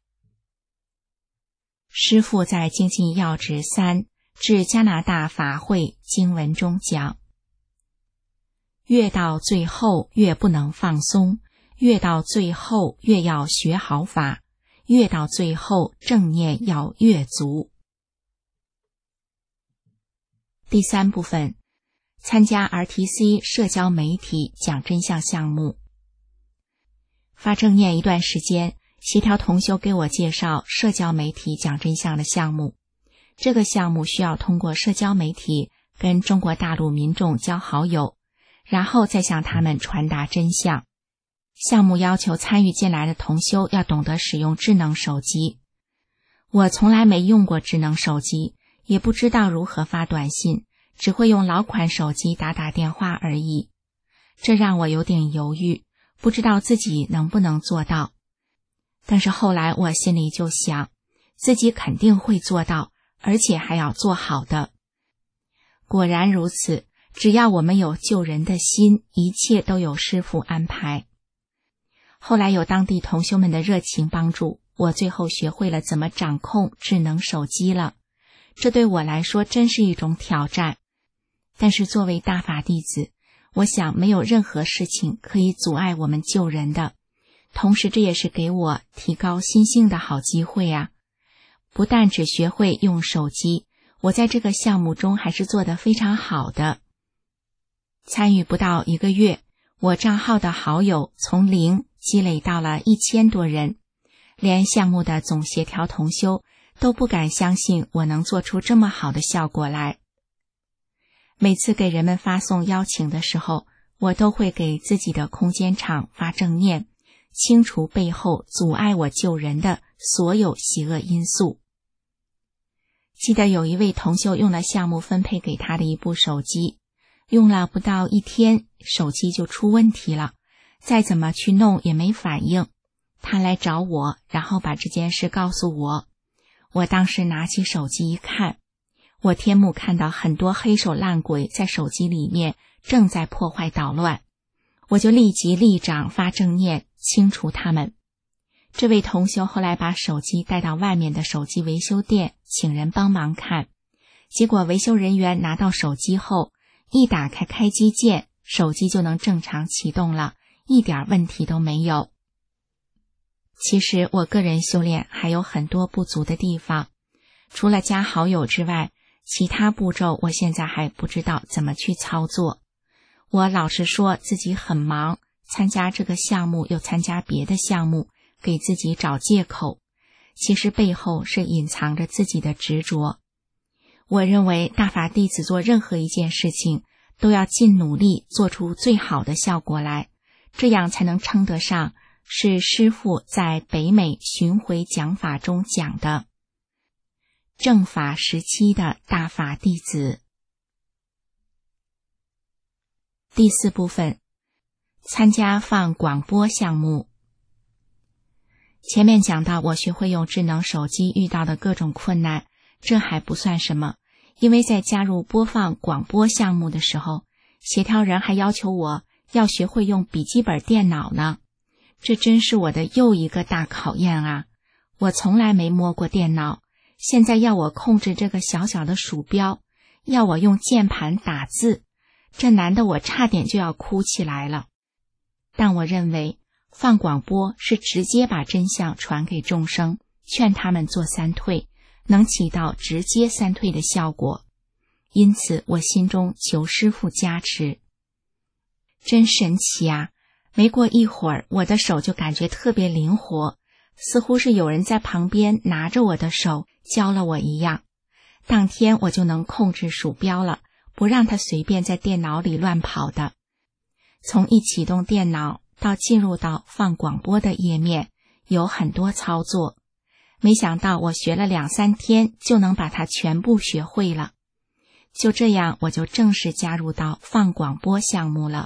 [SPEAKER 8] 师父在精进要旨三至加拿大法会经文中讲，越到最后越不能放松，越到最后越要学好法，越到最后正念要越足。第三部分，参加 R T C 社交媒体讲真相项目。发正念一段时间，协调同修给我介绍社交媒体讲真相的项目。这个项目需要通过社交媒体跟中国大陆民众交好友，然后再向他们传达真相。项目要求参与进来的同修要懂得使用智能手机。我从来没用过智能手机，也不知道如何发短信，只会用老款手机打打电话而已。这让我有点犹豫，不知道自己能不能做到。但是后来我心里就想，自己肯定会做到，而且还要做好的。果然如此，只要我们有救人的心，一切都有师父安排。后来有当地同修们的热情帮助，我最后学会了怎么掌控智能手机了。这对我来说真是一种挑战。但是作为大法弟子，我想没有任何事情可以阻碍我们救人的。同时这也是给我提高心性的好机会啊。不但只学会用手机，我在这个项目中还是做得非常好的。参与不到一个月，我账号的好友从零积累到了一千多人，连项目的总协调同修都不敢相信我能做出这么好的效果来。每次给人们发送邀请的时候，我都会给自己的空间场发正念，清除背后阻碍我救人的所有邪恶因素。记得有一位同修用了项目分配给他的一部手机，用了不到一天，手机就出问题了，再怎么去弄也没反应。他来找我，然后把这件事告诉我。我当时拿起手机一看，我天目看到很多黑手烂鬼在手机里面正在破坏捣乱，我就立即立掌发正念，清除他们。这位同修后来把手机带到外面的手机维修店，请人帮忙看。结果维修人员拿到手机后，一打开开机键，手机就能正常启动了，一点问题都没有。其实我个人修炼还有很多不足的地方，除了加好友之外，其他步骤我现在还不知道怎么去操作。我老实说自己很忙，参加这个项目又参加别的项目，给自己找借口， 其实背后是隐藏着自己的执着。我认为大法弟子做任何一件事情都要尽努力做出最好的效果来，这样才能称得上是师父在北美巡回讲法中讲的正法时期的大法弟子。第四部分，参加放广播项目。前面讲到我学会用智能手机遇到的各种困难，这还不算什么，因为在加入播放广播项目的时候，协调人还要求我要学会用笔记本电脑呢。这真是我的又一个大考验啊！我从来没摸过电脑，现在要我控制这个小小的鼠标，要我用键盘打字，这难得我差点就要哭起来了。但我认为放广播是直接把真相传给众生，劝他们做三退，能起到直接三退的效果。因此我心中求师父加持。真神奇啊！没过一会儿，我的手就感觉特别灵活，似乎是有人在旁边拿着我的手教了我一样。当天我就能控制鼠标了，不让它随便在电脑里乱跑的。从一启动电脑到进入到放广播的页面，有很多操作。没想到我学了两三天就能把它全部学会了。就这样，我就正式加入到放广播项目了。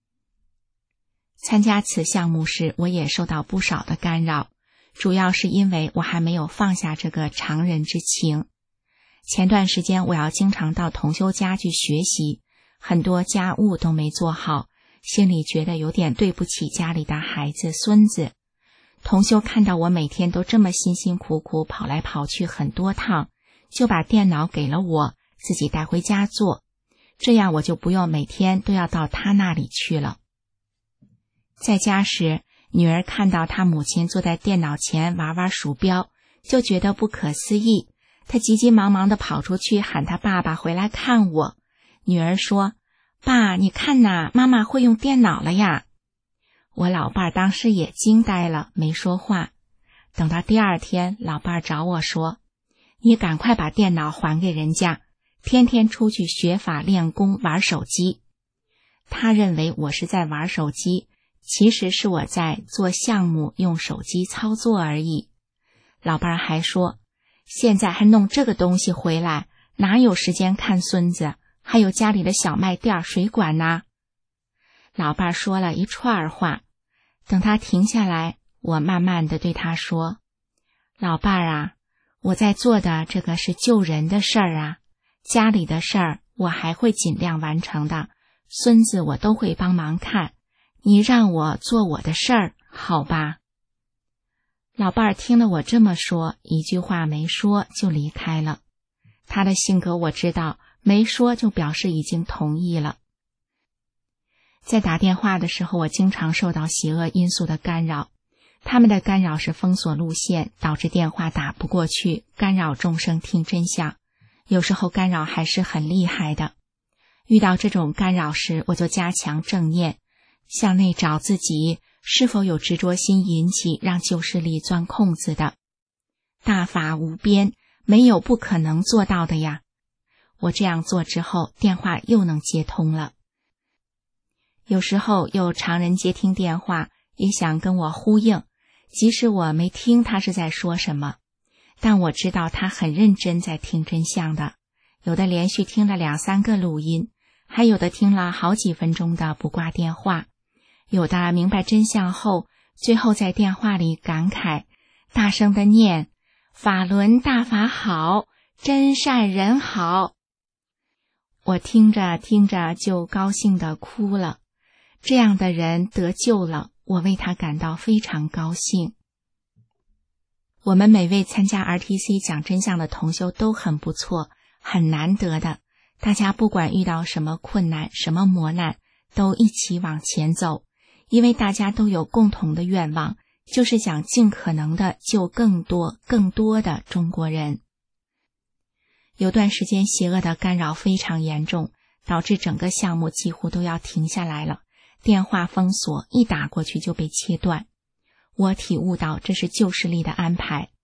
[SPEAKER 8] 参加此项目时，我也受到不少的干扰，主要是因为我还没有放下这个常人之情。前段时间我要经常到同修家去学习，很多家务都没做好，心里觉得有点对不起家里的孩子孙子。同修看到我每天都这么辛辛苦苦跑来跑去很多趟，就把电脑给了我，自己带回家做，这样我就不用每天都要到他那里去了。在家时，女儿看到她母亲坐在电脑前玩玩鼠标，就觉得不可思议，她急急忙忙地跑出去喊她爸爸回来看我。女儿说：“爸，你看呐，妈妈会用电脑了呀。”我老伴儿当时也惊呆了，没说话。等到第二天，老伴儿找我说：“你赶快把电脑还给人家，天天出去学法练功玩手机。”他认为我是在玩手机，其实是我在做项目用手机操作而已。老伴儿还说：“现在还弄这个东西回来，哪有时间看孙子？还有家里的小卖店、水管呢？”老伴儿说了一串话，等他停下来，我慢慢地对他说：“老伴儿啊，我在做的这个是救人的事儿啊，家里的事儿我还会尽量完成的，孙子我都会帮忙看，你让我做我的事儿，好吧？”老伴儿听了我这么说，一句话没说就离开了。他的性格我知道，没说就表示已经同意了。在打电话的时候，我经常受到邪恶因素的干扰。他们的干扰是封锁路线，导致电话打不过去，干扰众生听真相。有时候干扰还是很厉害的。遇到这种干扰时，我就加强正念，向内找自己是否有执着心引起让旧势力钻空子的。大法无边，没有不可能做到的呀。我这样做之后，电话又能接通了。有时候有常人接听电话，也想跟我呼应，即使我没听他是在说什么，但我知道他很认真在听真相的。有的连续听了两三个录音，还有的听了好几分钟的不挂电话，有的明白真相后，最后在电话里感慨，大声的念：“法轮大法好，真善人好。”我听着听着就高兴地哭了。这样的人得救了，我为他感到非常高兴。我们每位参加 R T C 讲真相的同修都很不错，很难得的。大家不管遇到什么困难、什么磨难，都一起往前走，因为大家都有共同的愿望，就是想尽可能的救更多、更多的中国人。有段时间邪恶的干扰非常严重，导致整个项目几乎都要停下来了。电话封锁，一打过去就被切断。我体悟到这是旧势力的安排。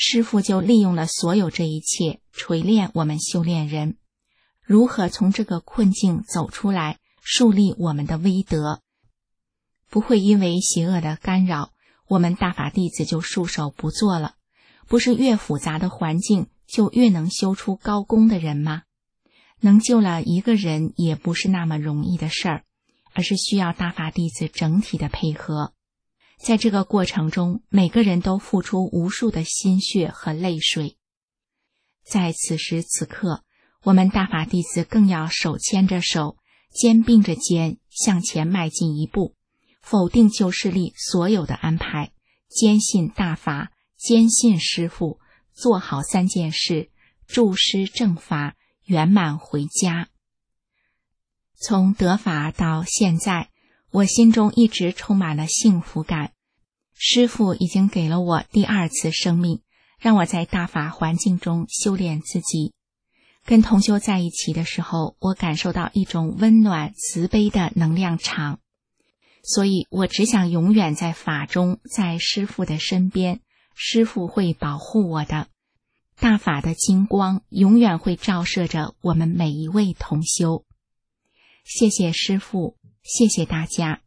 [SPEAKER 8] 师父就利用了所有这一切，锤炼我们修炼人，如何从这个困境走出来，树立我们的威德。不会因为邪恶的干扰，我们大法弟子就束手不做了。不是越复杂的环境就越能修出高功的人吗？能救了一个人也不是那么容易的事儿，而是需要大法弟子整体的配合。在这个过程中，每个人都付出无数的心血和泪水。在此时此刻，我们大法弟子更要手牵着手，肩并着肩向前迈进一步，否定旧势力所有的安排，坚信大法，坚信师父，做好三件事，助师正法，圆满回家。从得法到现在，我心中一直充满了幸福感。师父已经给了我第二次生命，让我在大法环境中修炼自己。跟同修在一起的时候，我感受到一种温暖慈悲的能量场，所以我只想永远在法中，在师父的身边，师父会保护我的。大法的金光永远会照射着我们每一位同修。谢谢师父，谢谢大家。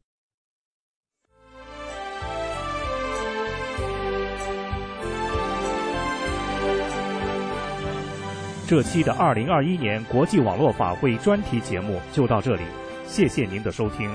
[SPEAKER 7] 这期的二零二一年国际网络法会专题节目就到这里，谢谢您的收听。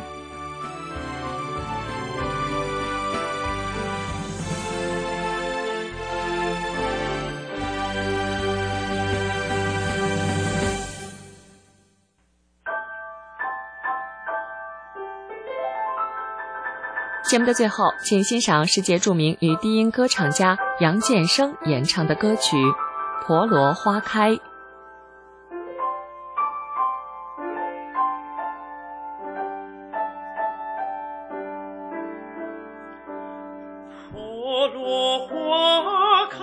[SPEAKER 4] 节目的最后，请欣赏世界著名女低音歌唱家杨建生演唱的歌曲《婆罗花开》。
[SPEAKER 9] 婆罗花开，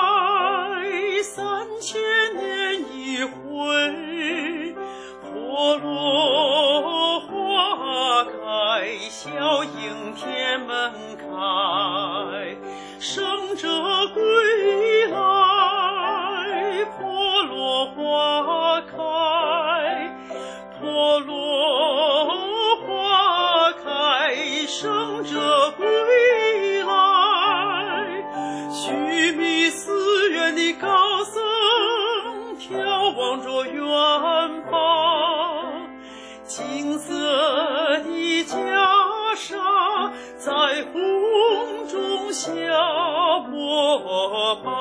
[SPEAKER 9] 三千年一回。婆罗花开，笑迎天门开。圣者归来，婆罗花开。婆罗花开，圣者归来。须弥寺院的高僧眺望着远方，金色的袈裟在红中下膜拜。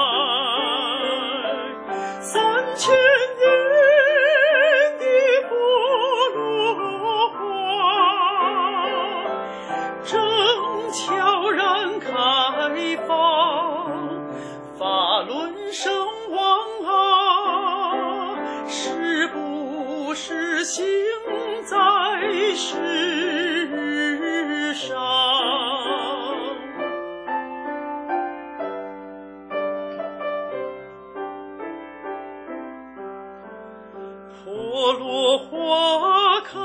[SPEAKER 9] 三千年的婆罗花正悄然开放，法轮圣王啊，是不是行在世上？婆罗花开，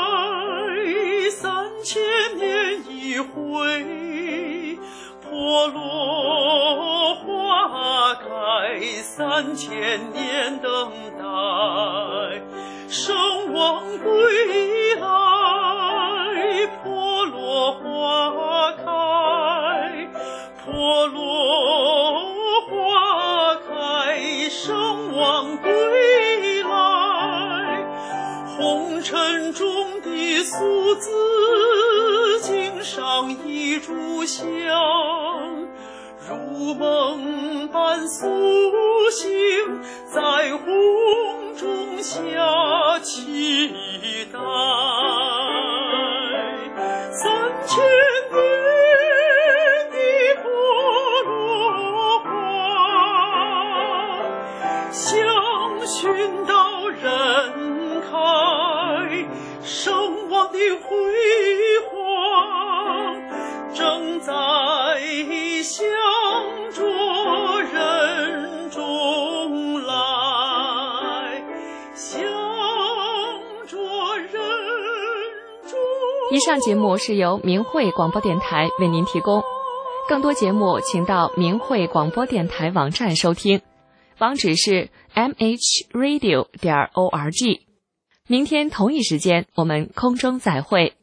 [SPEAKER 9] 三千年一回。婆罗花开，三千年等待。圣王归来，婆罗花开。婆罗花开，圣王归来。红尘中的俗子，经上一炷香，如梦般苏醒，在红中下期待。三千年的婆罗花，香熏到人开，圣王的辉煌正在向着人中来，向着人中。
[SPEAKER 4] 以上节目是由明慧广播电台为您提供。 更多节目请到明慧广播电台网站收听，网址是 m h radio 点 org。明天同一时间我们空中再会。